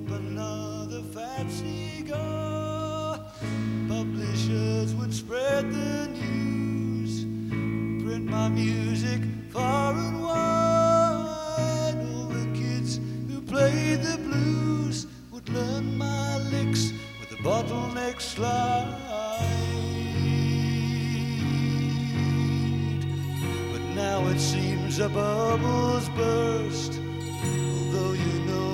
another fat cigar. Publishers would spread the news, print my music far and wide. All the kids who played the blues would learn my licks with the bottleneck slide. But now it seems a bubble's burst,